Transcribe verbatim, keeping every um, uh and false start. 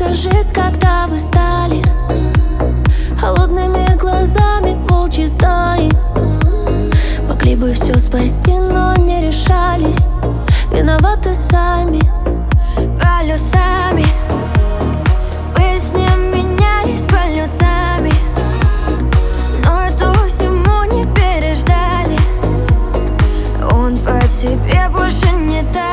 Скажи, когда вы стали холодными глазами волчьей стаи? Могли бы все спасти, но не решались. Виноваты сами. Полюсами вы с ним менялись полюсами, но эту зиму не переждали. Он по тебе больше не так.